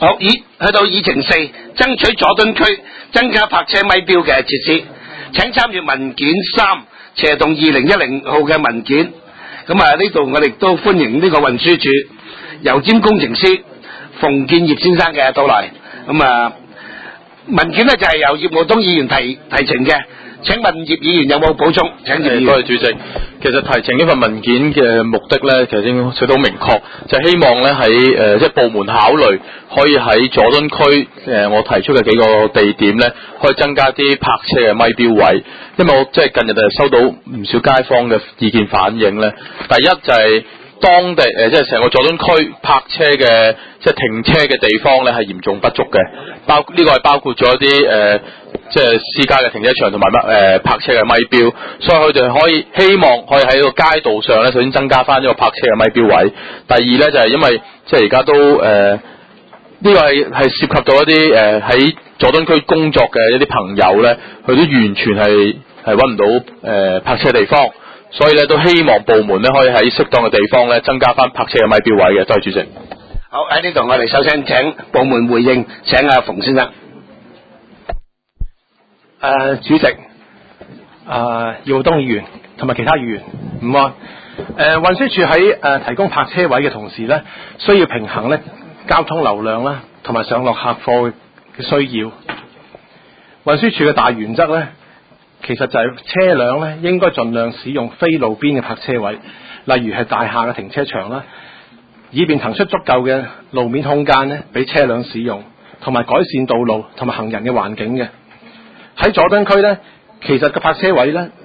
好，去到議程4，爭取佐敦區增加泊車咪標嘅設施。請參閱文件3，斜動2010號嘅文件。咁啊，呢度我哋都歡迎呢個運輸署油尖工程師馮建業先生嘅到來。咁啊，文件呢就係由葉傲東議員提呈嘅。請問葉議員有冇補充？請葉議員。 多謝主席。其實提呈呢份文件嘅目的咧，其實已經寫到明確，就係希望咧喺即係部門考慮，可以喺佐敦區我提出嘅幾個地點咧，可以增加啲泊車嘅咪標位。因為我即係近日就收到唔少街坊嘅意見反映咧，第一就係當地即係成個佐敦區泊車嘅即係停車嘅地方咧係嚴重不足嘅，呢個係包括咗一啲即係私家嘅停車場同埋泊車嘅咪標，所以佢哋可以希望可以喺個街道上咧，首先增加翻呢個泊車嘅咪標位。第二咧就係因為即係而家都呢個係涉及到一啲喺佐敦區工作嘅一啲朋友咧，佢都完全係揾唔到泊車地方，所以咧都希望部門咧可以喺適當嘅地方咧增加翻泊車嘅咪標位嘅。多謝主席。 好，喺呢度我哋首先請部門回應，請阿馮先生。 主席，姚東議員同埋其他議員，唔該。運輸署喺提供泊車位嘅同時咧，需要平衡咧交通流量啦，同埋上落客貨嘅需要。運輸署嘅大原則咧，其實就係車輛咧應該盡量使用非路邊嘅泊車位，例如係大廈嘅停車場啦，以便騰出足夠嘅路面空間咧，俾車輛使用，同埋改善道路同埋行人嘅環境嘅。喺佐敦區咧，其實個泊車位咧，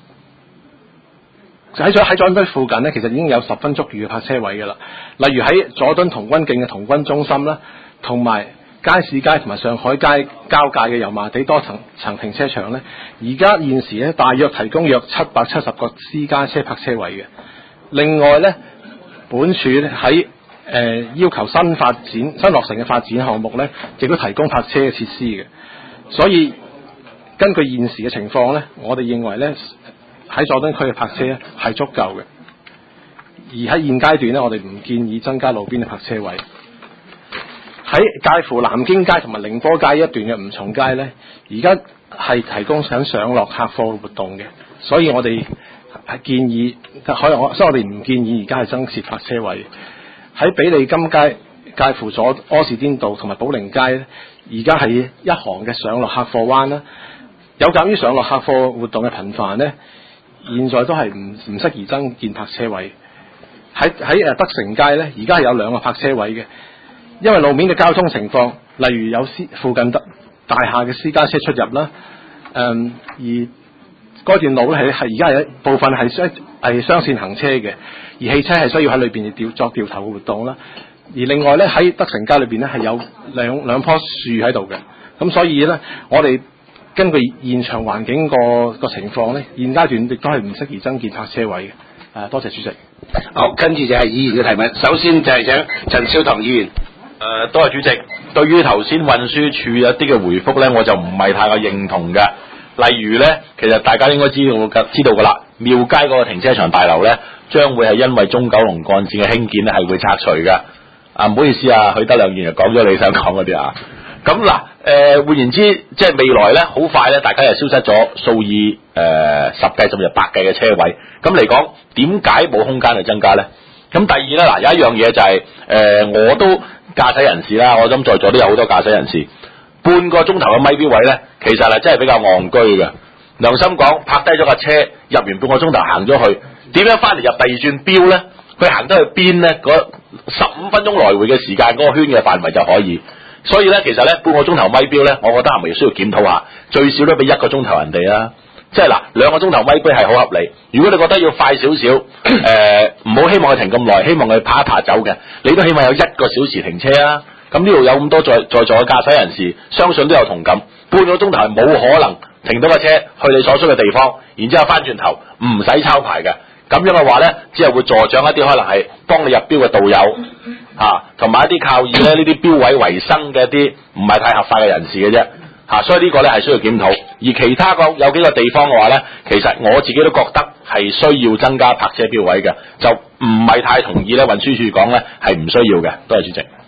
喺佐敦區附近咧，其實已經有10分足裕嘅泊車位㗎啦。例如喺佐敦童軍徑嘅童軍中心啦，同埋街市街同埋上海街交界嘅油麻地多層停車場咧，而家現時咧大約提供約770個私家車泊車位嘅。另外咧，本署咧喺要求新落成嘅發展項目咧，亦都提供泊車嘅設施嘅。所以根據現時嘅情況咧，我哋認為咧喺佐敦區嘅泊車咧係足夠嘅，而喺現階段咧，我哋唔建議增加路邊嘅泊車位。喺介乎南京街同埋寧波街一段嘅吳松街咧，而家係提供緊上落客貨活動嘅，所以我哋係建議，所以我哋唔建議而家係增設泊車位。喺比利金街介乎咗柯士甸道同埋寶靈街咧，而家係一行嘅上落客貨灣啦。有鑑於上落客貨活動嘅頻繁咧，現在都係唔適宜增建泊車位。喺德成街咧，而家係有2個泊車位嘅，因為路面嘅交通情況，例如有附近大廈嘅私家車出入啦，而嗰段路咧係而家係部分係雙線行車嘅，而汽車係需要喺裏邊作掉頭嘅活動啦。而另外咧喺德成街裏邊咧係有兩棵樹喺度嘅，咁所以咧我哋根據現場環境個情況咧，現階段亦都係唔適宜增建泊車位嘅。多謝主席。 好，跟住就係議員嘅提問。首先就係請陳少棠議員。 多謝主席。對於頭先運輸署一啲嘅回覆咧，我就唔係太過認同嘅。例如咧，其實大家應該知道㗎啦，廟街嗰個停車場大樓咧，將會係因為中九龍幹線嘅興建咧係會拆除嘅。唔好意思啊，許德亮議員就講咗你想講嗰啲啊。咁嗱，換言之，即係未來咧，好快咧，大家又消失咗數以10計甚至100計嘅車位。咁嚟講，點解冇空間去增加咧？咁第二咧，嗱有一樣嘢就係、我都駕駛人士啦，我諗在座都有好多駕駛人士，半個鐘頭嘅咪標位咧，其實係真係比較戇居嘅。良心講，泊低咗架車，入完半個鐘頭行咗去，點樣翻嚟入第二轉標咧？佢行得去邊咧？嗰15分鐘來回嘅時間，嗰個圈嘅範圍就可以。所以咧，其實咧半個鐘頭咪標咧，我覺得係咪需要檢討下？最少都俾1個鐘頭人哋啦。即係嗱，2個鐘頭咪標係好合理。如果你覺得要快少少，唔好希望佢停咁耐，希望佢爬一爬走嘅，你都起碼有1個小時停車啊。咁呢度有咁多在座嘅駕駛人士，相信都有同感。半個鐘頭係冇可能停到架車去你所需嘅地方，然之後翻轉頭唔使抄牌嘅。咁樣嘅話咧，只係會助長一啲可能係幫你入標嘅道友同埋一啲靠以咧呢啲標位為生嘅一啲唔係太合法嘅人士嘅啫。所以呢個咧係需要檢討。而其他有幾個地方嘅話咧，其實我自己都覺得係需要增加泊車標位嘅，就唔係太同意咧運輸署講咧係唔需要嘅。多謝主席。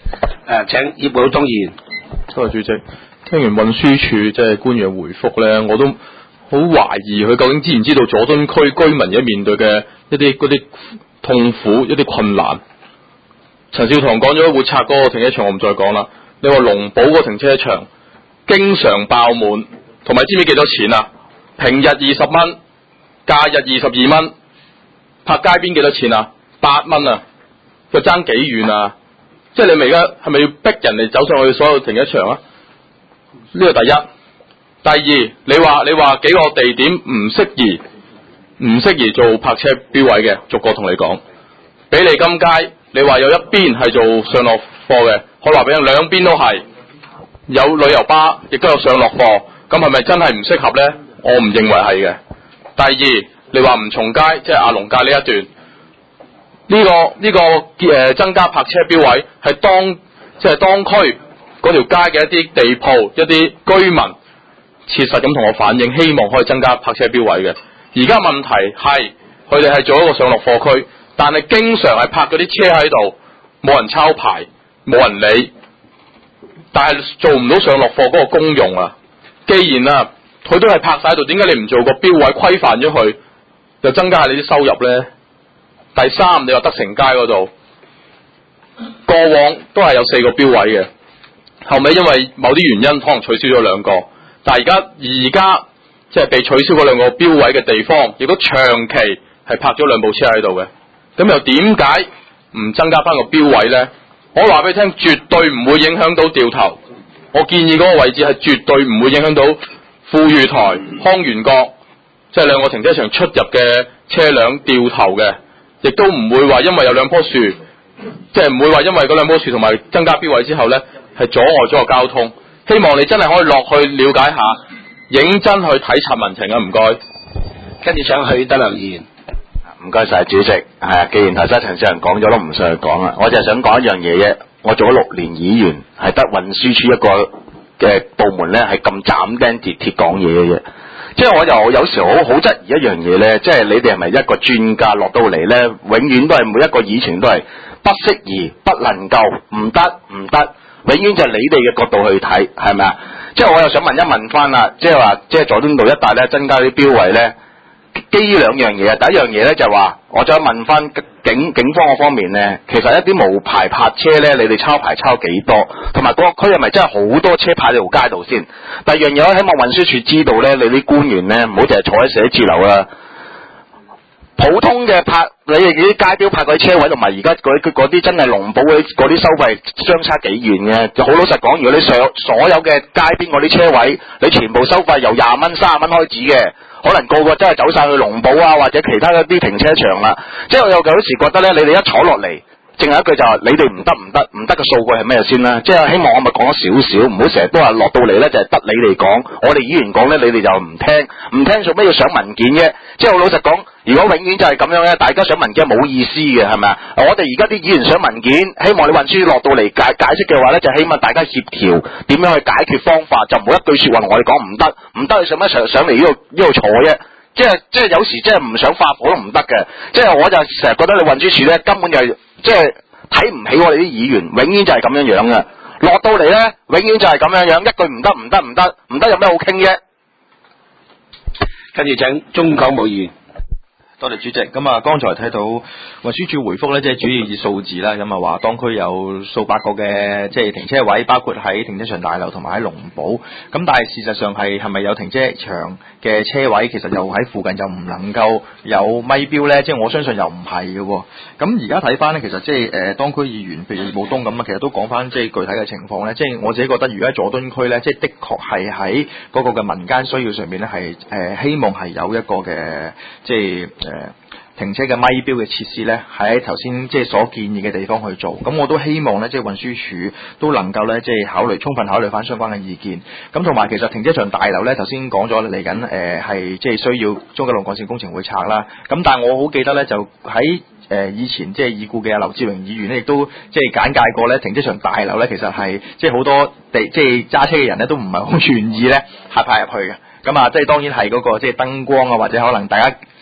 請葉寶東議員。 多謝主席。聽完運輸署即係官員嘅回覆咧，我都好懷疑佢究竟知唔知道佐敦區居民而家面對嘅一啲嗰啲痛苦、一啲困難。陳少棠講咗會拆嗰個停車場，我唔再講啦。你話龍寶嗰個停車場經常爆滿，同埋知唔知幾多錢啊？平日20蚊，假日22蚊，泊街邊幾多錢啊？8蚊啊！佢爭幾遠啊？即係你咪而家係咪要逼人哋走上去所有停車場啊？呢個第一。第二，你話幾個地點唔適宜做泊車標位嘅，逐個同你講。比利金街，你話有一邊係做上落貨嘅，我話俾你，兩邊都係有旅遊巴，亦都有上落貨，咁係咪真係唔適合呢？我唔認為係嘅。第二，你話吳松街，即係亞龍街呢一段。呢個增加泊車標位係當區嗰條街嘅一啲地鋪、一啲居民切實咁同我反映，希望可以增加泊車標位嘅。而家問題係佢哋係做一個上落貨區，但係經常係泊嗰啲車喺度，冇人抄牌，冇人理，但係做唔到上落貨嗰個功用啊。既然啊，佢都係泊晒喺度，點解你唔做個標位規範咗佢，就增加下你啲收入呢？第三，你話德成街嗰度，過往都係有4個標位嘅，後尾因為某啲原因可能取消咗2個，但係而家即係被取消嗰2個標位嘅地方，亦都長期係泊咗2部車喺度嘅，咁又點解唔增加翻個標位呢？我話俾你聽，絕對唔會影響到掉頭。我建議嗰個位置係絕對唔會影響到富裕台、康源閣，即係2個停車場出入嘅車輛掉頭嘅。亦都唔會話因為有2棵樹，即係唔會話因為嗰2棵樹同埋增加標位之後呢，係阻礙咗個交通。希望你真係可以落去了解下，認真去體察民情啊！唔該。 跟住想許德亮議員。 唔該晒主席。既然頭先陳少人講咗，都唔想去講啦。我就係想講一樣嘢啫。我做咗6年議員，係得運輸署一個嘅部門呢，係咁斬釘截鐵講嘢嘅啫。即係我又有時好質疑一樣嘢咧，即係你哋係咪一個專家落到嚟咧，永遠都係每一個議程都係不適宜、不能夠、唔得，永遠就係你哋嘅角度去睇，係咪啊？即係我又想問一問翻啦，即係話即係佐敦道一帶咧增加啲標位咧，基於2樣嘢啊。第一樣嘢咧就係話，我再問翻警方嗰方面咧，其實一啲無牌泊車咧，你哋抄牌抄幾多？同埋嗰個區係咪真係好多車泊喺條街度先？第二樣嘢，我希望運輸署知道咧，你啲官員咧唔好淨係坐喺寫字樓啦。普通嘅泊，你哋啲街標泊嗰啲車位，同埋而家嗰啲真係龍寶嗰啲收費相差幾遠嘅。就好老實講，如果你所有嘅街邊嗰啲車位，你全部收費由20蚊、30蚊開始嘅。可能個個真係走晒去龍寶啊，或者其他一啲停車場啦。即係我有時覺得咧，你哋一坐落嚟，淨係一句就係你哋唔得嘅數據係咩先啦？即係希望我咪講咗少少，唔好成日都話落到嚟咧就係得你哋講，我哋議員講咧你哋就唔聽做咩要上文件啫？即係我老實講，如果永遠就係咁樣咧，大家上文件冇意思嘅係咪啊？我哋而家啲議員上文件，希望你運輸落到嚟解釋嘅話咧，就希望大家協調點樣去解決方法，就唔好一句說話同我哋講唔得，你上乜上嚟呢度坐啫？即係有時即係唔想發火都唔得嘅。即係我就成日覺得你運輸署咧根本就係即係睇唔起我哋啲議員，永遠就係咁樣樣嘅。落到嚟咧，永遠就係咁樣樣，一句唔得，有咩好傾啫？ 跟住請鍾港武議員。 多謝主席。咁啊，剛才睇到運輸署回覆咧，即係主要以數字啦，咁啊話當區有數百個嘅即係停車位，包括喺停車場大樓同埋喺龍寶。咁但係事實上係咪有停車場嘅車位，其實又喺附近又唔能夠有咪標咧？即係我相信又唔係嘅喎。咁而家睇翻咧，其實即係當區議員譬如葉寶東咁啊，其實都講翻即係具體嘅情況咧。即係我自己覺得，如果喺佐敦區咧，即係的確係喺嗰個嘅民間需要上面咧，係希望係有一個嘅即係停車嘅咪標嘅設施咧，喺頭先即係所建議嘅地方去做。咁我都希望咧，即係運輸署都能夠咧，即係充分考慮翻相關嘅意見。咁同埋其實停車場大樓咧，頭先講咗嚟緊係即係需要中九龍幹線工程會拆啦。咁但係我好記得咧，就喺以前即係已故嘅劉志榮議員咧，亦都即係簡介過咧，停車場大樓咧，其實係即係好多即係揸車嘅人咧，都唔係好願意咧係派入去嘅。咁啊，即係當然係嗰個即係燈光啊，或者可能大家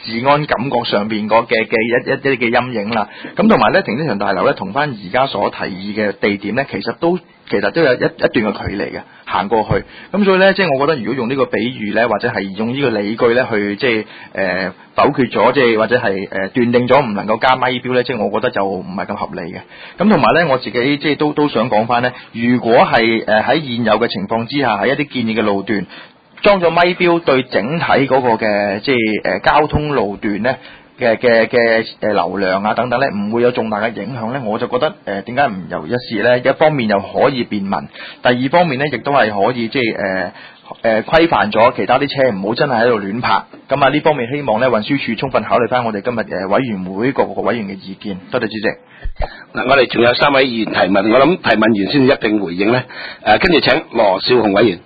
治安感覺上邊嘅一啲嘅陰影啦。咁同埋咧，停車場大樓咧同翻而家所提議嘅地點咧，其實都有一段嘅距離嘅，行過去。咁所以咧，即係我覺得如果用呢個比喻咧，或者係用呢個理據咧去即係否決咗，即係或者係斷定咗唔能夠加咪標咧，即係我覺得就唔係咁合理嘅。咁同埋咧，我自己即係都想講翻咧，如果係喺現有嘅情況之下，喺一啲建議嘅路段裝咗咪標，對整體嗰個嘅即係交通路段咧嘅流量啊等等咧，唔會有重大嘅影響咧，我就覺得點解唔由一試咧？一方面又可以便民，第二方面咧亦都係可以即係規範咗其他啲車唔好真係喺度亂泊。咁啊呢方面希望咧運輸署充分考慮翻我哋今日委員會各個委員嘅意見。多謝主席。 嗱，我哋仲有3位議員提問，我諗提問完先一並回應咧。跟住請羅少雄委員。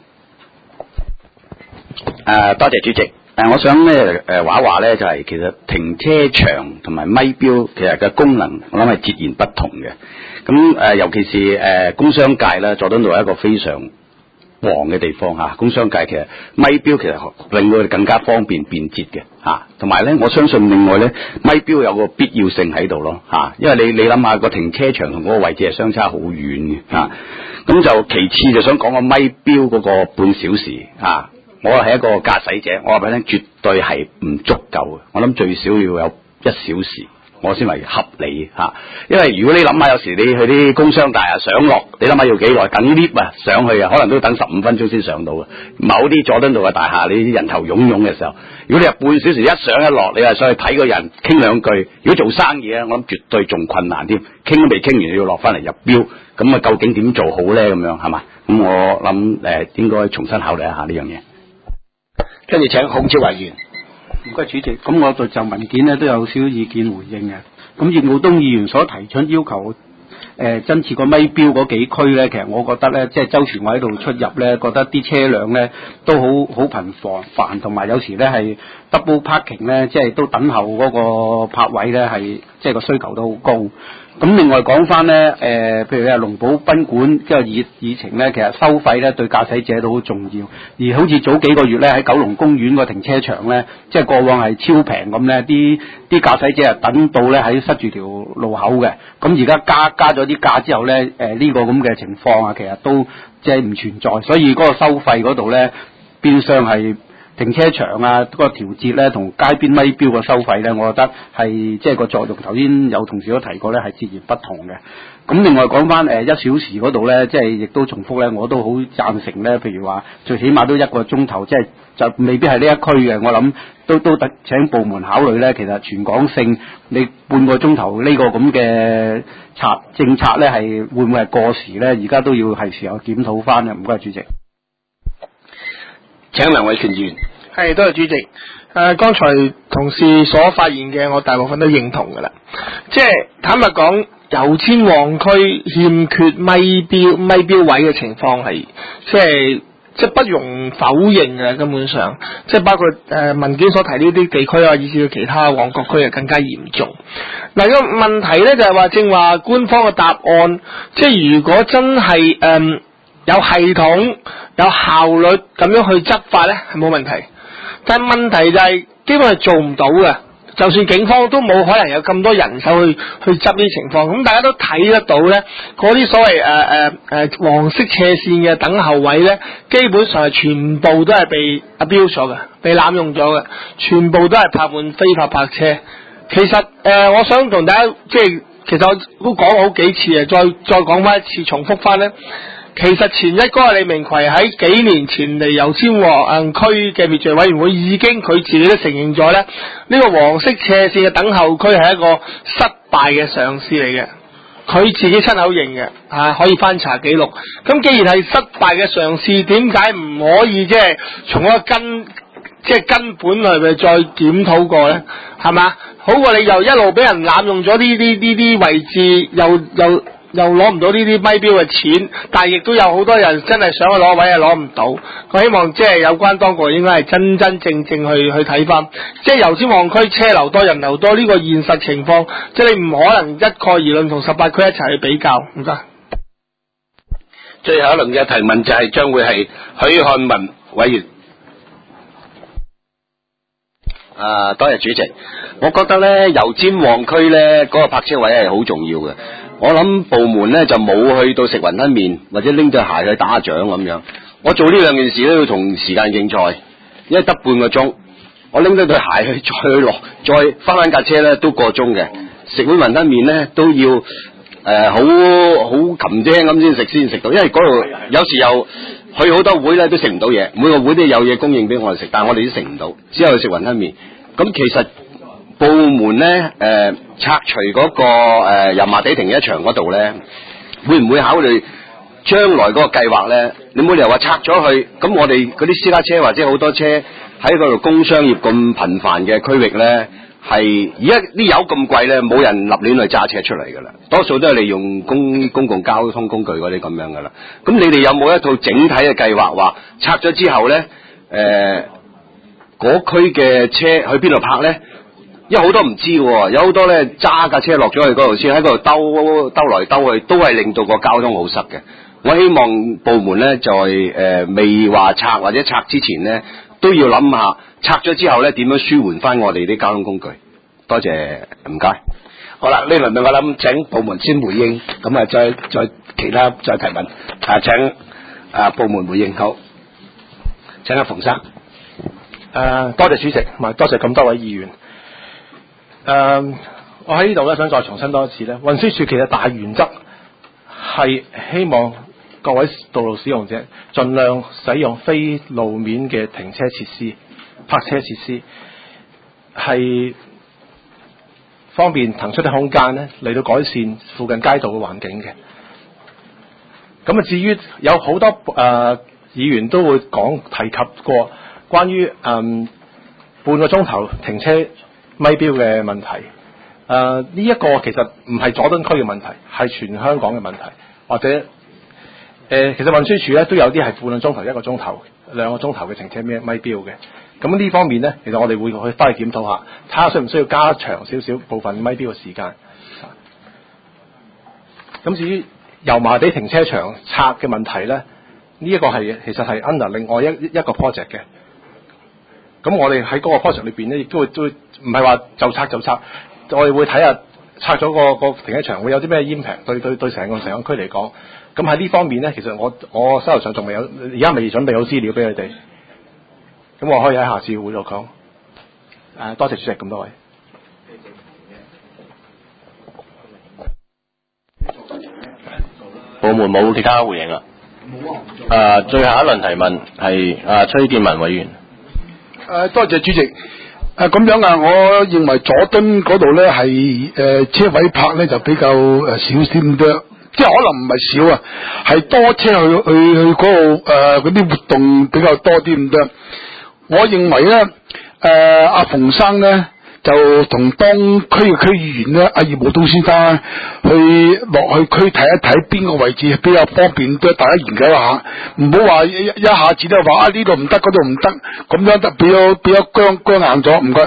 多謝主席。我想咧話咧就係其實停車場同埋咪標其實嘅功能我諗係截然不同嘅。咁尤其是工商界啦，佐敦道係一個非常旺嘅地方嚇。工商界其實咪標其實令到佢哋更加方便便捷嘅嚇。同埋咧，我相信另外咧咪標有個必要性喺度咯嚇。因為你諗下個停車場同嗰個位置係相差好遠嘅嚇。咁就其次就想講個咪標嗰個半小時嚇。我係一個駕駛者，我話俾你聽，絕對係唔足夠嘅。我諗最少要有1小時，我先為合理嚇。因為如果你諗下，有時你去啲工商大廈上落，你諗下要幾耐？等 lift 啊上去啊，可能都要等15分鐘先上到嘅。某啲佐敦道嘅大廈，你啲人頭湧湧嘅時候，如果你係半小時一上一落，你話上去睇個人傾兩句，如果做生意咧，我諗絕對仲困難添。傾都未傾完，你要落翻嚟入標，咁啊究竟點做好咧？咁樣係嘛？咁我諗應該重新考慮一下呢樣嘢。 跟住請孔超委員。 唔該主席，咁我就文件咧都有少少意見回應嘅。咁葉傲東議員所提出要求增設個咪標嗰幾區咧，其實我覺得咧，即係周時我喺度出入咧，覺得啲車輛咧都好頻繁，同埋有時咧係 double parking 咧，即係都等候嗰個泊位咧係即係個需求都好高。咁另外講翻咧，譬如你話龍寶賓館即係議程咧，其實收費咧對駕駛者都好重要。而好似早幾個月咧喺九龍公園個停車場咧，即係過往係超平咁咧，啲駕駛者啊等到咧喺塞住條路口嘅。咁而家加咗啲價之後咧，呢個咁嘅情況啊，其實都即係唔存在。所以嗰個收費嗰度咧，變相係停車場啊，嗰個調節咧同街邊咪標個收費咧，我覺得係即係個作用。頭先有同事都提過咧，係截然不同嘅。咁另外講翻1小時嗰度咧，即係亦都重複咧，我都好贊成咧。譬如話最起碼都1個鐘頭，即係就未必係呢一區嘅。我諗都請部門考慮咧。其實全港性你半個鐘頭呢個咁嘅政策咧，係會唔會係過時咧？而家都要係時候檢討翻嘅。唔該，主席。 請梁偉權議員。 係，多謝主席。剛才同事所發言嘅，我大部分都認同㗎啦。即係坦白講，油尖旺區欠缺咪標位嘅情況係，即係不容否認嘅，根本上，即係包括文件所提呢啲地區啊，以至到其他旺角區係更加嚴重。嗱，個問題咧就係話，正話官方嘅答案，即係如果真係有系統、有效率咁樣去執法咧，係冇問題。但係問題就係基本係做唔到嘅，就算警方都冇可能有咁多人手去執呢啲情況。咁大家都睇得到咧，嗰啲所謂黃色斜線嘅等候位咧，基本上係全部都係被 abuse 咗嘅，被濫用咗嘅，全部都係泊滿非法泊車。其實我想同大家其實我都講好幾次啊，再講翻一次，重複翻咧。其實前一嗰個李明奎喺幾年前嚟油尖旺區嘅滅罪委員會已經佢自己都承認咗咧，呢個黃色斜線嘅等候區係一個失敗嘅嘗試嚟嘅，佢自己親口認嘅，可以翻查記錄。咁既然係失敗嘅嘗試，點解唔可以即係從一個根本嚟再檢討過咧？係嘛？好過你又一路俾人濫用咗呢啲位置，又攞唔到呢啲咪標嘅錢，但係亦都有好多人真係想去攞位係攞唔到。我希望即係有關當局應該係真真正正去睇翻，即係油尖旺區車流多人流多呢個現實情況，即係你唔可能一概而論同18區一齊去比較。唔該。 最後一輪嘅提問就係將會係許漢文委員。 多謝主席。我覺得咧油尖旺區咧嗰個泊車位係好重要嘅。我諗部門咧就冇去到食雲吞麵或者拎對鞋去打獎咁樣。我做呢兩件事都要同時間競賽，因為得半個鐘，我拎咗對鞋去再落，再翻架車咧都個鐘嘅。食碗雲吞麵咧都要好擒精咁先食到，因為嗰度有時又去好多會咧都食唔到嘢，每個會都有嘢供應俾我哋食，但係我哋都食唔到，只有去食雲吞麵。咁其實部門咧拆除嗰個油麻地停車場嗰度咧，會唔會考慮將來嗰個計劃咧？你冇理由話拆咗去，咁我哋嗰啲私家車或者好多車喺嗰度工商業咁頻繁嘅區域咧，係而家啲油咁貴咧，冇人立亂去揸車出嚟噶啦，多數都係利用公共交通工具嗰啲咁樣噶啦。咁你哋有冇一套整體嘅計劃話拆咗之後咧，嗰區嘅車去邊度泊咧？因為好多唔知喎，有好多咧揸架車落咗去嗰度先，喺嗰度兜來兜去，都係令到個交通好塞嘅。我希望部門咧在未話拆或者拆之前咧，都要諗下拆咗之後咧點樣舒緩翻我哋啲交通工具。多謝，唔該。 好啦，呢輪我諗請部門先回應，咁啊再其他再提問。請部門回應。好，請阿馮生。 多謝主席，同埋多謝咁多位議員。我喺呢度咧想再重申多一次咧，運輸署其實大原則係希望各位道路使用者盡量使用非路面嘅停車設施、泊車設施，係方便騰出啲空間咧嚟到改善附近街道嘅環境嘅。咁啊，至於有好多議員都會提及過關於半個鐘頭停車咪標嘅問題，呢一個其實唔係佐敦區嘅問題，係全香港嘅問題，或者其實運輸署咧都有啲係半個鐘頭、1個鐘頭、2個鐘頭嘅停車咪標嘅。咁呢方面咧，其實我哋會去翻去檢討下，睇下需唔需要加長少少部分咪標嘅時間。咁至於油麻地停車場拆嘅問題咧，呢一個其實係 under 另外一個 project 嘅。咁我哋喺嗰個 project 裏邊咧，亦都會唔係話就拆，我哋會睇下拆咗個停車場會有啲咩 impact 對成個區嚟講。咁喺呢方面咧，其實我手頭上仲未有，而家未準備好資料俾佢哋。咁我可以喺下次會度講。多謝主席咁多位。 部門冇其他回應啦。最後一輪提問係崔建文委員。 多謝主席。咁樣啊，我認為佐敦嗰度咧係車位泊咧就比較少啲咁多，即係可能唔係少啊，係多車去嗰度嗰啲活動比較多啲咁多。我認為咧，阿馮生咧就同當區嘅區議員咧，阿葉慕東先生去落去區睇一睇邊個位置比較方便，都大家研究一下，唔好話一下子都話呢度唔得，嗰度唔得，咁樣得比較僵硬咗。唔該。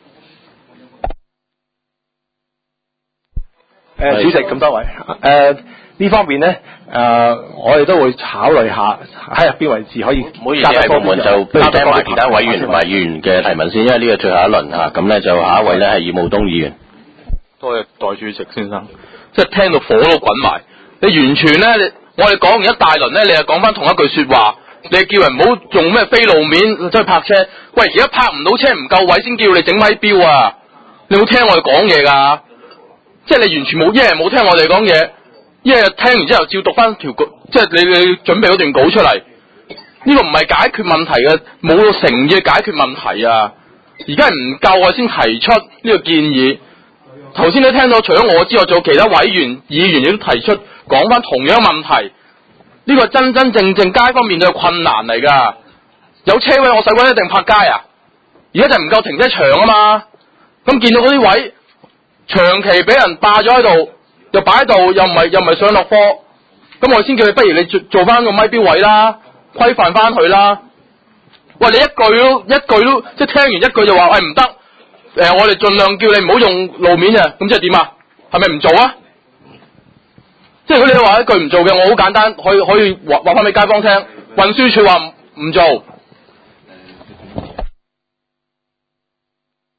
主席咁多位，呢方面咧，我哋都會考慮下喺入邊位置可以。 唔好意思，係部門就不如聽埋其他委員同埋議員嘅提問先，因為呢個最後一輪嚇，咁咧就下一位咧係葉慕東議員。 多謝代主席先生，即係聽到火都滾埋。你完全咧，我哋講完一大輪咧，你又講翻同一句説話，你叫人唔好用咩非路面即係泊車。喂，而家泊唔到車唔夠位先叫你整咪標啊！你冇聽我哋講嘢㗎？即係你完全冇，一係冇聽我哋講嘢，一係聽完之後照讀翻條稿，即係你準備嗰段稿出嚟。呢個唔係解決問題嘅，冇到誠意解決問題啊！而家係唔夠我先提出呢個建議。頭先你聽到，除咗我之外，仲有其他委員、議員亦都提出講翻同樣問題。呢個真真正正街坊面對嘅困難嚟㗎。有車位我使鬼一定泊街啊！而家就唔夠停車場啊嘛。咁見到嗰啲位長期俾人霸咗喺度，又擺喺度，又唔係上落貨，咁我先叫你，不如你做翻個咪標位啦，規範翻佢啦。喂，你一句都即係聽完一句就話喂唔得，我哋盡量叫你唔好用路面啊，咁即係點啊？係咪唔做啊？即係如果你話一句唔做嘅，我好簡單，可以話翻俾街坊聽，運輸署話唔做。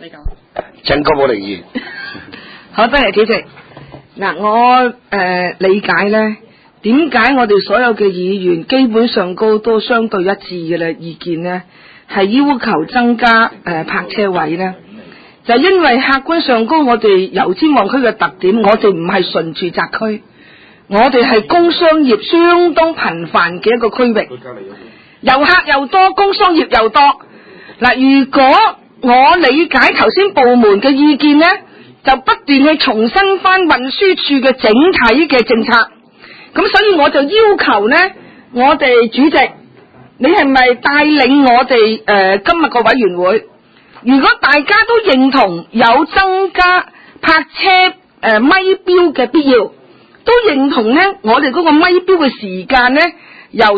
你講。 請高寶玲議員。 好，多謝主席。嗱，我理解咧，點解我哋所有嘅議員基本上都相對一致嘅咧意見咧，係要求增加泊車位咧，就因為客觀上我哋油尖旺區嘅特點，我哋唔係純住宅區，我哋係工商業相當頻繁嘅一個區域，遊客又多，工商業又多。嗱，如果我理解頭先部門嘅意見呢，就不斷去重申翻運輸處嘅整體嘅政策，咁所以我就要求呢，我哋主席，你係咪帶領我哋今日個委員會？如果大家都認同有增加泊車咪標嘅必要，都認同呢，我哋嗰個咪標嘅時間呢，由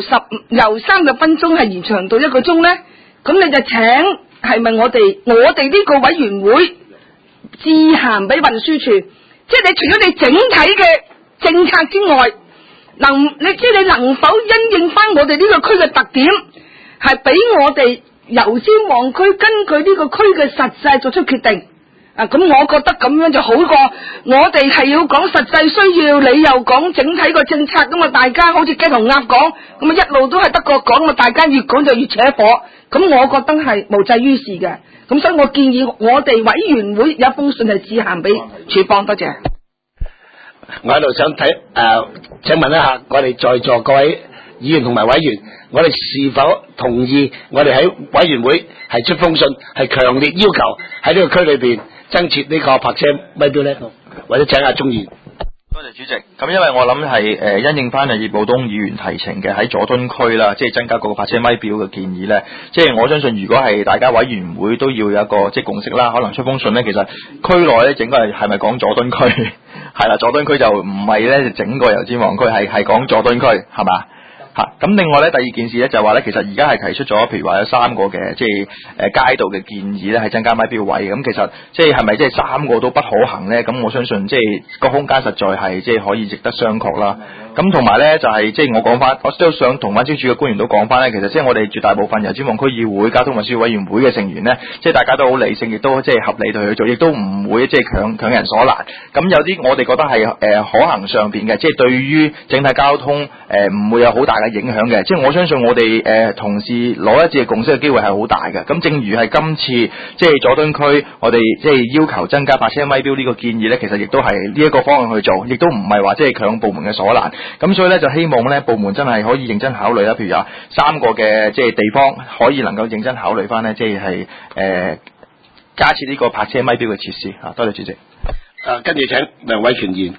30分鐘係延長到1個鐘呢，咁你就請係咪我哋呢個委員會致函俾運輸處，即係你除咗你整體嘅政策之外，你能否因應翻我哋呢個區嘅特點，係俾我哋油尖旺區根據呢個區嘅實際作出決定？咁我覺得咁樣就好過我哋係要講實際需要，你又講整體個政策，咁啊大家好似雞同鴨講，咁啊一路都係得個講，大家越講就越扯火，咁我覺得係無濟於事嘅。咁所以我建議我哋委員會有一封信係致函俾處方，多謝。 我喺度想睇請問一下我哋在座各位議員同埋委員，我哋是否同意我哋喺委員會係出封信，係強烈要求喺呢個區裏邊增設呢個泊車咪標呢？或者請阿鍾議員。 多謝主席。咁因為我諗係因應翻葉寶東議員提呈嘅喺佐敦區啦，即係增加嗰個泊車咪標嘅建議咧，即係我相信如果係大家委員會都要有一個即係共識啦，可能出封信咧，其實區內咧整個係咪講佐敦區？係啦，佐敦區就唔係咧整個油尖旺區，係講佐敦區，係嘛？咁另外咧，第二件事咧就係話咧，其實而家係提出咗，譬如話有3個嘅即係街道嘅建議咧，係增加咪標位。咁其實即係咪即係3個都不可行咧？咁我相信即係個空間實在係即係可以值得商榷啦。咁同埋咧就係即係我講翻，我都想同運輸署嘅官員都講翻咧，其實即係我哋絕大部分油尖旺區議會交通運輸委員會嘅成員咧，即係大家都好理性，亦都即係合理地去做，亦都唔會即係強人所難。咁有啲我哋覺得係可行上邊嘅，即係對於整體交通唔會有好大嘅影響嘅。即係我相信我哋同事攞一致嘅共識嘅機會係好大嘅。咁正如係今次即係佐敦區我哋即係要求增加泊車咪標呢個建議咧，其實亦都係呢一個方向去做，亦都唔係話即係強部門嘅所難。咁所以咧就希望咧部門真係可以認真考慮啦，譬如話3個嘅即係地方可以能夠認真考慮翻咧，即係加設呢個泊車咪標嘅設施嚇。多謝主席。 跟住請梁偉權議員。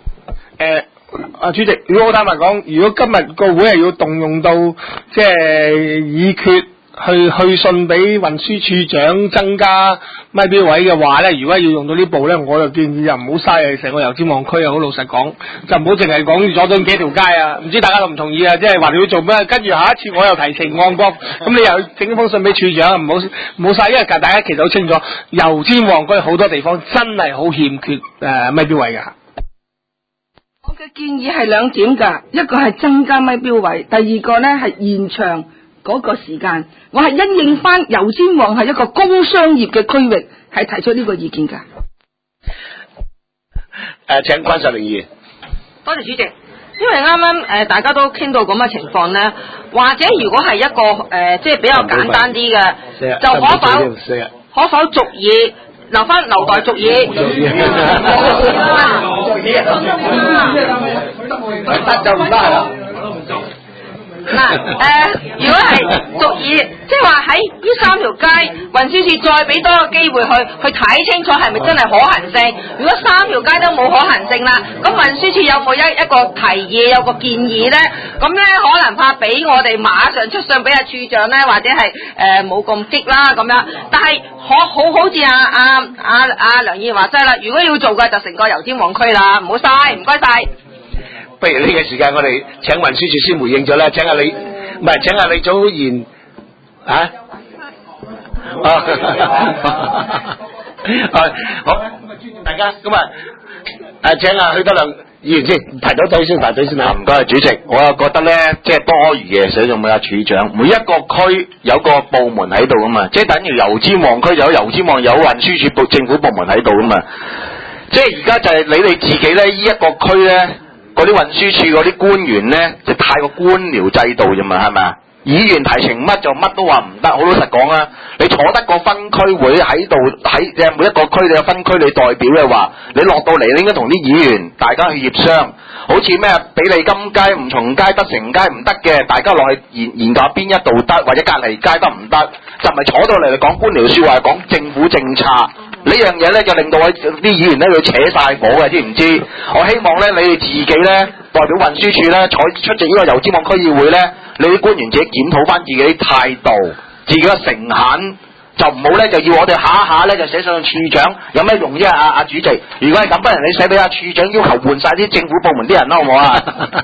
主席，如果我坦白講，如果今日個會係要動用到即係議決去信俾運輸處長增加咪標位嘅話咧，如果要用到呢步咧，我就建議就唔好嘥成個油尖旺區啊！好老實講，就唔好淨係講佐敦幾條街啊！唔知大家同唔同意啊？即係話你要做咩？跟住下一次我又提呈案過，咁你又整封信俾處長，唔好嘥，因為大家其實好清楚，油尖旺區好多地方真係好欠缺咪標位㗎。 我嘅建議係2點㗎，一個係增加咪標位，第二個咧係延長嗰個時間。我係因應翻油尖旺係一個工商業嘅區域，係提出呢個意見㗎。 請關秀玲議員。 多謝主席。因為啱啱大家都傾到咁嘅情況咧，或者如果係一個即係比較簡單啲嘅，就可否續議？留待續議。 就唔得啦。 嗱，如果係續議，即係話喺呢3條街，運輸署再俾多個機會去睇清楚係咪真係可行性。如果3條街都冇可行性啦，咁運輸署有冇一個提議，有個建議咧？咁咧可能怕俾我哋馬上出信俾阿處長咧，或者係冇咁激啦咁樣。但係好似阿梁議員話齋啦，如果要做嘅就成個油尖旺區啦，唔好嘥，唔該晒。 不如呢個時間我哋請運輸署先回應咗啦，請下李祖賢啊，好，大家咁請阿許德亮議議員先，排隊先啊！ 唔該，主席，我又覺得咧，即係多餘嘅寫咗俾阿處長。每一個區有個部門喺度噶嘛，即係等於油尖旺區有油尖旺有運輸署政府部門喺度噶嘛。即係而家就係你哋自己咧，呢一個區咧，嗰啲運輸署嗰啲官員咧，就太過官僚制度啫嘛，係咪啊？議員提呈乜就乜都話唔得，好老實講啊！你坐得個分區會喺度，喺每一個區你有分區你代表嘅話，你落到嚟你應該同啲議員大家去協商，好似咩比利金街、吳松街、德成街唔得嘅，大家落去研究邊一度得，或者隔離街得唔得，就唔係坐到嚟講官僚説話，講政府政策。呢樣嘢咧就令到啲議員咧要扯晒火嘅，知唔知？我希望咧你哋自己咧代表運輸署咧出席呢個油尖旺區議會咧，你啲官員自己檢討翻自己啲態度，自己嘅誠懇，就唔好咧就要我哋下一下咧就寫上處長，有咩用啫？阿主席，如果係咁，不如你寫俾阿處長要求換晒啲政府部門啲人啦，好唔好啊？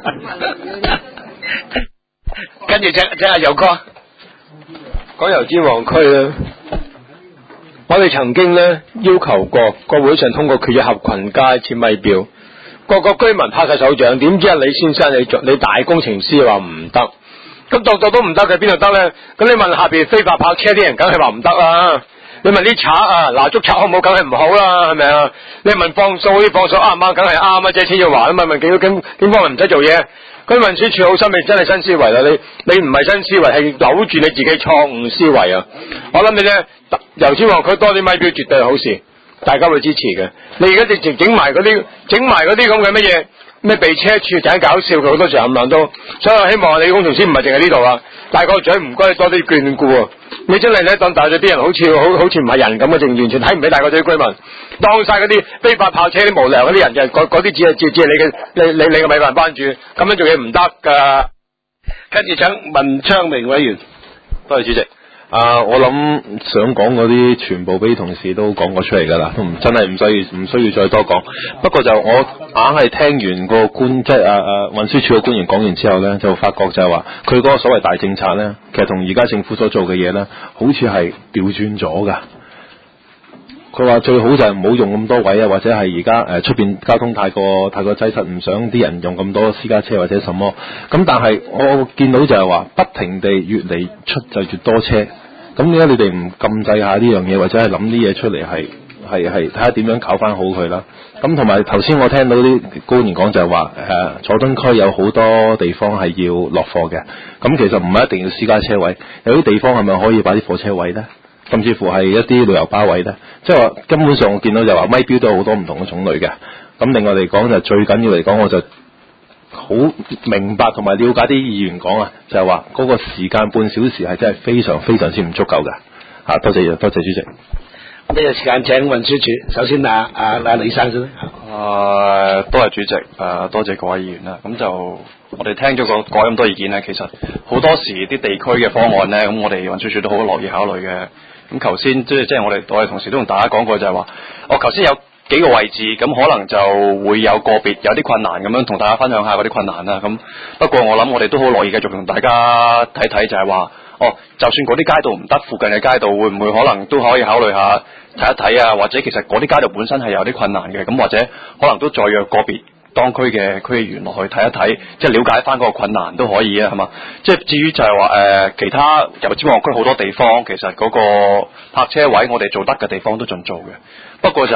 跟住請阿游哥講油尖旺區咧。我哋曾經咧要求過國會上通過決議合群街設咪標，個個居民拍晒手掌，點知李先生你大工程師話唔得，咁度都唔得嘅，邊度得咧？咁你問下邊非法泊車啲人，梗係話唔得啦。你問啲賊啊，嗱捉賊好唔好？梗係唔好啦，係咪啊？你問放數啲放數啱唔啱？梗係啱啊，借錢要還啊嘛。問警方咪唔使做嘢。佢運輸署好心，你真係新思維啦！你唔係新思維，係扭住你自己錯誤思維啊！我諗你咧，油尖旺區多啲咪標絕對係好事，大家會支持嘅。你而家直情整埋嗰啲咁嘅乜嘢咩被車處，就係搞笑嘅，好多時候咁樣都。所以我希望你工程師唔係淨係呢度啊，大個嘴唔該你多啲眷顧啊！你真係咧當大咗啲人好似唔係人咁嘅，淨完全睇唔起大個嘴居民，當晒嗰啲非法泊車啲無良嗰啲人，就嗰啲只係你嘅米飯班主，咁樣做嘢唔得噶。 跟住請文昌明委員， 多謝主席。我諗想講嗰啲全部俾同事都講過出嚟㗎啦，都真係唔需要再多講。不過就我硬係聽完個即係運輸署嘅官員講完之後咧，就發覺就係話佢嗰個所謂大政策咧，其實同而家政府所做嘅嘢咧，好似係調轉咗㗎。佢話最好就係唔好用咁多位啊，或者係而家出邊交通太過擠塞，唔想啲人用咁多私家車或者什麼。咁但係我見到就係話不停地越嚟出就越多車。咁點解你哋唔禁制下呢樣嘢，或者係諗啲嘢出嚟係睇下點樣搞翻好佢啦？咁同埋頭先我聽到啲官員講就係話佐敦區有好多地方係要落貨嘅。咁其實唔係一定要私家車位，有啲地方係咪可以擺啲貨車位咧？甚至乎係一啲旅遊巴位咧？即係話根本上我見到就話咪標都有好多唔同嘅種類嘅。咁另外嚟講就最緊要嚟講，我就好明白同埋了解啲議員講啊，就係話嗰個時間半小時係真係非常非常之唔足夠嘅。多謝主席。 呢個時間請運輸署，首先李生先。 多謝主席，多謝各位議員啦。咁就我哋聽咗改咁多意見咧，其實好多時啲地區嘅方案咧，咁我哋運輸署都好樂意考慮嘅。咁頭先即係我哋同事都同大家講過就係話，頭先有幾個位置，咁可能就會有個別有啲困難咁樣同大家分享下嗰啲困難啦。咁不過我諗我哋都好樂意繼續同大家睇睇，就係話就算嗰啲街道唔得，附近嘅街道會唔會可能都可以考慮下睇一睇啊？或者其實嗰啲街道本身係有啲困難嘅，咁或者可能都再約個別當區嘅區議員落去睇一睇，即係了解翻嗰個困難都可以啊，係嘛？即係至於就係話其他油尖旺區好多地方，其實嗰個泊車位我哋做得嘅地方都盡做嘅。不過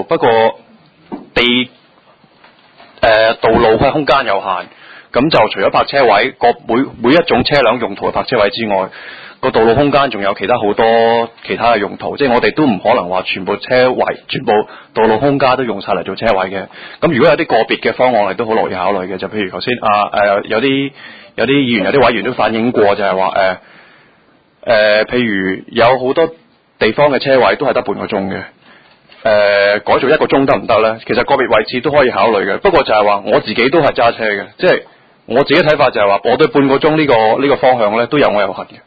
道路嘅空間有限，咁就除咗泊車位，每一種車輛用途嘅泊車位之外，個道路空間仲有好多其他嘅用途，即係我哋都唔可能話全部道路空間都用晒嚟做車位嘅。咁如果有啲個別嘅方案，我哋都好樂意考慮嘅。就譬如頭先有啲議員有啲委員都反映過，就係話譬如有好多地方嘅車位都係得半個鐘嘅。改做1個鐘得唔得咧？其實個別位置都可以考慮嘅。不過就係話我自己都係揸車嘅，即係我自己睇法就係話，我對半個鐘呢個方向咧都有愛有恨嘅。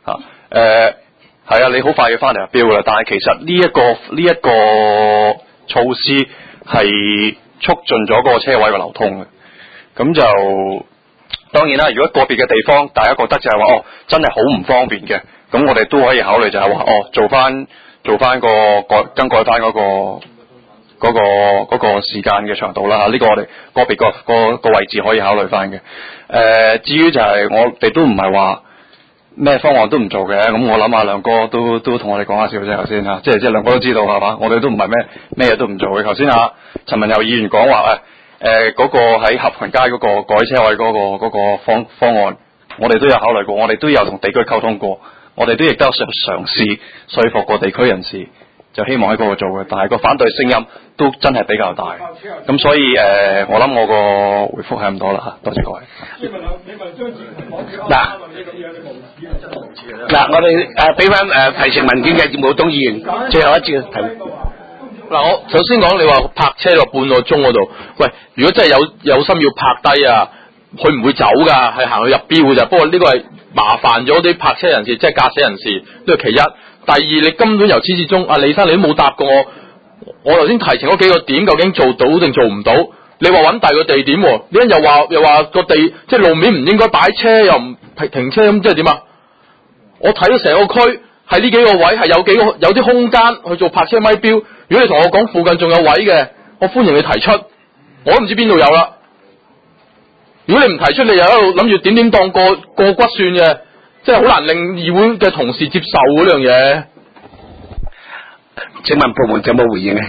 係啊，你好快要翻嚟入標㗎啦。但係其實呢一個措施係促進咗嗰個車位嘅流通嘅。咁就當然啦，如果個別嘅地方大家覺得就係話真係好唔方便嘅，咁我哋都可以考慮就係話更改翻嗰嗰個時間嘅長度啦嚇，呢個我哋個別個位置可以考慮翻嘅。至於就係我哋都唔係話咩方案都唔做嘅，咁我諗下亮哥都同我哋講下笑啫頭先嚇，即係亮哥都知道係嘛，我哋都唔係咩嘢都唔做嘅。頭先陳文佑議員講話嗰個喺合群街嗰個改車位嗰個方案，我哋都有考慮過，我哋都有同地區溝通過，我哋都亦都有嘗試說服過地區人士，就希望喺嗰度做嘅，但係個反對聲音都真係比較大，咁所以我諗我個回覆係咁多啦嚇，多謝各位。 嗱，我哋俾翻提呈文件嘅葉武東議員最後一節提。 嗱，我首先講你話泊車個半個鐘嗰度，喂，如果真係有心要泊低啊，佢唔會走㗎，係行去入標㗎咋。不過呢個係麻煩咗啲泊車人士，即係駕駛人士，呢個其一。第二，你根本由始至終，李生你都冇答過我頭先提呈嗰幾個點究竟做到定做唔到？你話揾第二個地點喎，呢陣又話個地即係路面唔應該擺車，又唔停車咁，即係點啊？我睇到成個區係呢幾個位係有啲空間去做泊車咪標。如果你同我講附近仲有位嘅，我歡迎你提出，我都唔知邊度有啦。如果你唔提出，你又喺度諗住點當過骨算嘅，即係好難令議會嘅同事接受嗰樣嘢。 請問部門有冇回應咧？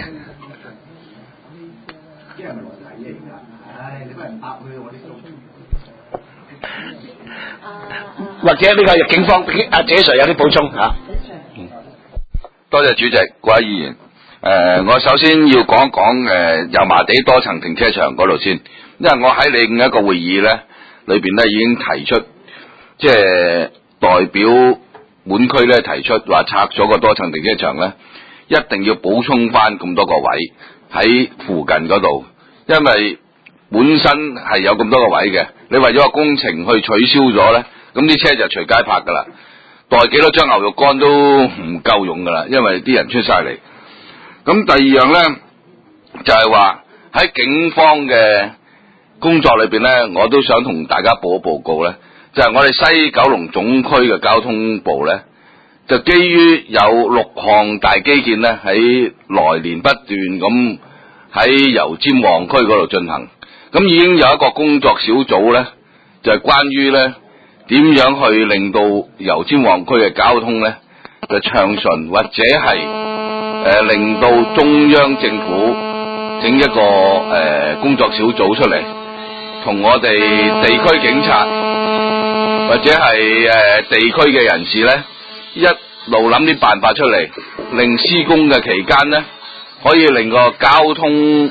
或者呢個警方阿謝 Sir 有啲補充嚇。 多謝主席，各位議員。我首先要講一講油麻地多層停車場嗰度先，因為我喺另一個會議咧裏邊咧已經提出，即係代表本區咧提出話拆咗個多層停車場咧，一定要補充翻咁多個位喺附近嗰度，因為本身係有咁多個位嘅，你為咗個工程去取消咗咧，咁啲車就隨街泊噶啦，袋幾多張牛肉乾都唔夠用噶啦，因為啲人出晒嚟。咁第二樣咧，就係話喺警方嘅工作裏邊咧，我都想同大家報告咧，就係我哋西九龍總區嘅交通部咧，就基於有6項大基建咧喺來年不斷咁喺油尖旺區嗰度進行，咁已經有一個工作小組咧，就係關於咧點樣去令到油尖旺區嘅交通咧就暢順，或者係令到中央政府整一個工作小組出嚟，同我哋地區警察或者係地區嘅人士咧，一路諗啲辦法出嚟，令施工嘅期間咧可以令個交通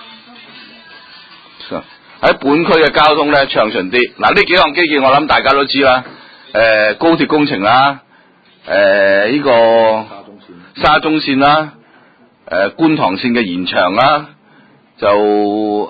喺本區嘅交通咧暢順啲。嗱，呢幾項基建我諗大家都知啦，高鐵工程啦，呢個沙中線啦，觀塘線嘅延長啦，就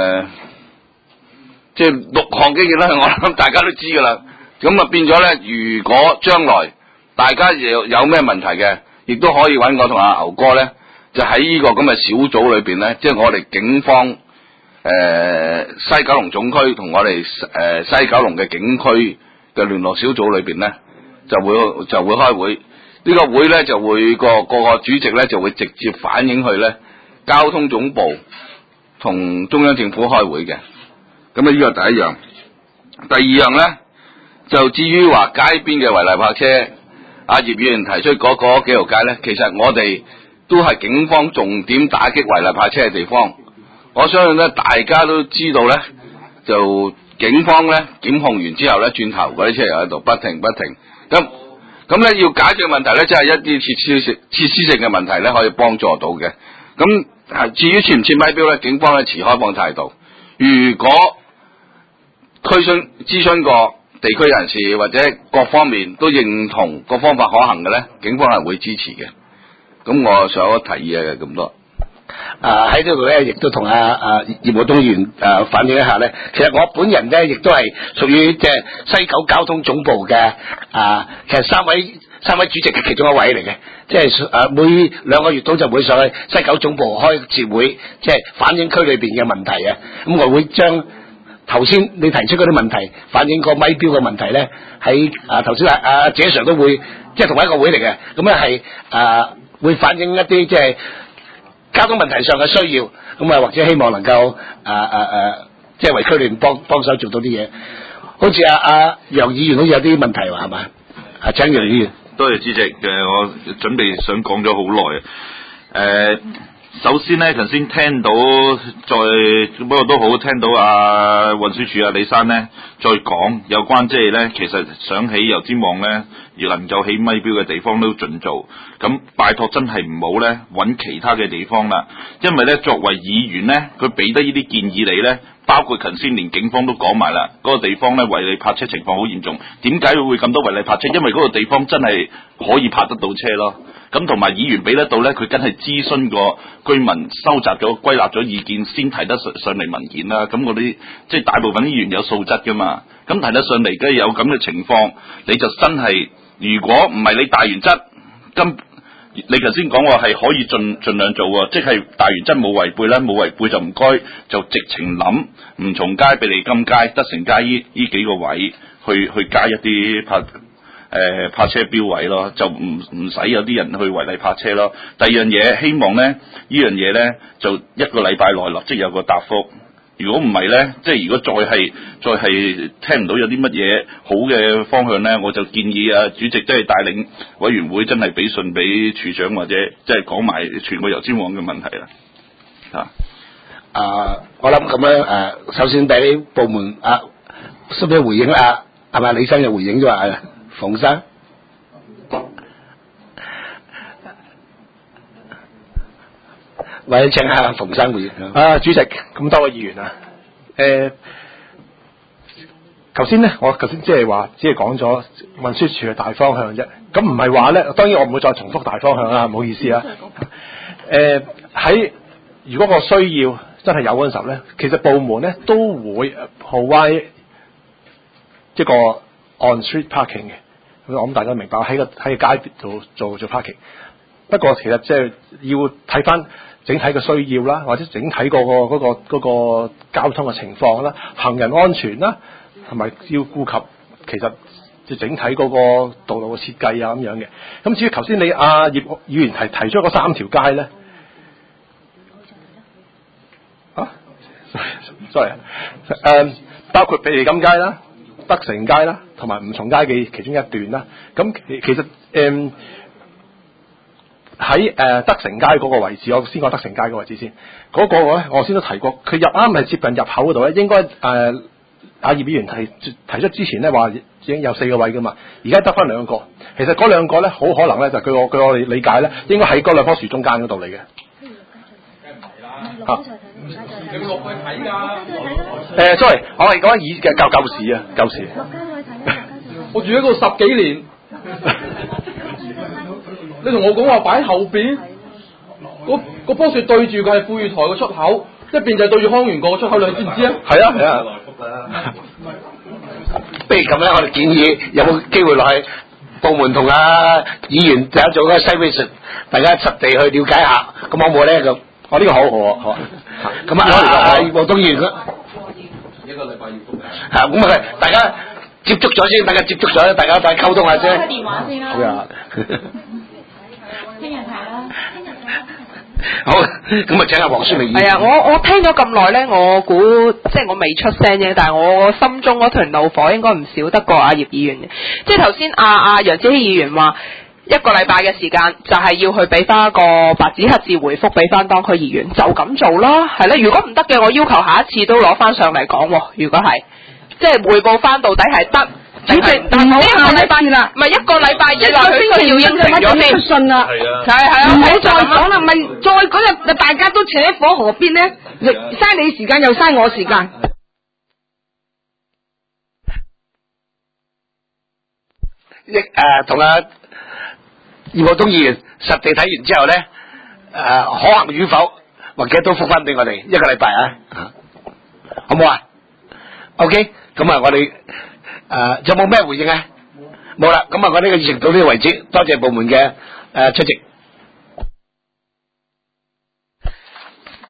即係6項基建啦，我諗大家都知噶啦。咁啊變咗咧，如果將來大家有咩問題嘅，亦都可以揾我同阿牛哥咧，就喺呢個咁嘅小組裏邊咧，即係我哋警方西九龍總區同我哋西九龍嘅警區嘅聯絡小組裏邊咧，就會開會。呢個會咧就會個主席咧就會直接反映去咧交通總部同中央政府開會嘅。咁啊呢個第一樣。第二樣咧就至於話街邊嘅違例泊車，阿葉議員提出嗰幾條街咧，其實我哋都係警方重點打擊違例泊車嘅地方。我相信咧大家都知道咧，就警方咧檢控完之後咧，轉頭嗰啲車又喺度不停。咁咧要解決問題咧，即係一啲設施性嘅問題咧，可以幫助到嘅。咁至於設唔設咪標咧，警方咧持開放態度。如果諮詢過地區人士或者各方面都認同個方法可行嘅咧，警方係會支持嘅。咁我想提議嘅咁多。 喺呢度咧，亦都同葉武東議員反映一下咧。其實我本人咧，亦都係屬於即係西九交通總部嘅其實三位主席嘅其中一位嚟嘅。即係每2個月都就會上去西九總部開節會，即係反映區裏邊嘅問題啊。咁我會將頭先你提出嗰啲問題，反映個咪標嘅問題咧，喺頭先阿謝 Sir 都會即係同一個會嚟嘅。咁咧係會反映一啲即係交通問題上嘅需要，咁啊或者希望能夠即係為區裏面幫手做到啲嘢。好似阿楊議員好似有啲問題話係嘛？請楊議員。 多謝主席我準備想講咗好耐。首先咧，頭先聽到不過都好聽到運輸署李生咧再講有關即係咧，其實想起油尖旺咧，而能夠起咪標嘅地方都盡做。咁拜託真係唔好咧揾其他嘅地方啦，因為咧作為議員咧，佢俾得呢啲建議你咧。包括近先連警方都講埋啦，嗰個地方咧違例泊車情況好嚴重。點解會咁多違例泊車？因為嗰個地方真係可以泊得到車咯。咁同埋議員俾得到咧，佢梗係諮詢過居民，收集咗歸納咗意見先提得上嚟文件啦。咁嗰啲即係大部分議員有素質噶嘛。咁提得上嚟，梗係有咁嘅情況，你就真係如果唔係你大原則，你頭先講話係可以盡量做喎，即係大原則冇違背啦，冇違背就唔該就直情諗吳松街、庇利金街、德成街呢幾個位去加一啲泊車標位咯，就唔使有啲人去違例泊車咯。第二樣嘢，希望咧呢樣嘢咧就一個禮拜內立即有個答覆。如果唔係咧，即係如果再係聽唔到有啲乜嘢好嘅方向咧，我就建議主席即係帶領委員會真係俾信俾處長或者即係講埋全個油尖旺嘅問題啦。 我諗咁樣首先俾啲部門需唔需要回應係咪李生有回應咗話馮生？或者請下馮生回應。 主席咁多位議員頭先咧，我頭先即係話只係講咗運輸署嘅大方向啫。咁唔係話咧，當然我唔會再重複大方向啦，唔好意思啦。喺如果個需要真係有嗰陣時候咧，其實部門咧都會 provide 一個 on street parking 嘅。我諗大家明白喺個街度做 parking。不過其實即係要睇翻整體嘅需要啦，或者整體嗰個交通嘅情況啦，行人安全啦，同埋要顧及其實即係整體嗰個道路嘅設計咁樣嘅。咁至於頭先你葉議員提出嗰3條街咧，sorry， 包括庇利金街啦、德成街啦，同埋吳松街嘅其中一段啦。咁其實喺德成街嗰個位置，我先講德成街嗰個位置先。嗰個咧，我先都提過，佢啱係接近入口嗰度咧，應該葉議員提出之前咧話已經有4個位噶嘛，而家得翻2個。其實嗰2個咧，好可能咧就據我理解咧，應該喺嗰2棵樹中間嗰度嚟嘅。 你落去睇㗎 ？sorry， 我係講以嘅舊時啊，舊時。 我住喺嗰度10幾年。你同我講話擺喺後邊，嗰棵樹對住嘅係富裕台嘅出口，一邊就係對住康源個出口，你知唔知啊？ 係啊。不如咁咧，我哋建議有冇機會落去部門同議員第一做嗰個 site visit， 大家實地去了解下，咁好唔好咧？咁呢個好。 咁黃東議員一個禮拜要覆咁大家接觸咗先，大家再溝通下先。 開電話先啦。 好啊。 聽日睇啦。 好，咁請阿黃書明議員。 係啊，我聽咗咁耐咧，我估即係我未出聲啫，但係我心中嗰團怒火應該唔少得過葉議員嘅。即係頭先楊子希議員話1個禮拜嘅時間就係要去俾翻一個白紙黑字回覆俾翻當區議員，就咁做啦，係啦。如果唔得嘅，我要求下一次都攞翻上嚟講。如果係即係匯報翻到底係得。主席唔好下禮拜啦，唔係1個禮拜以內佢需要應承咗先。 出信啦，係唔好再講啦，咪再嗰日大家都扯火河邊咧，嘥你時間又嘥我時間。 同葉國東議員實地睇完之後咧，可行與否，或者都覆翻俾我哋1個禮拜好唔好啊 ？OK， 咁我哋。有冇咩回應啊？冇啦，咁我呢個議程到呢個為止，多謝部門嘅出席。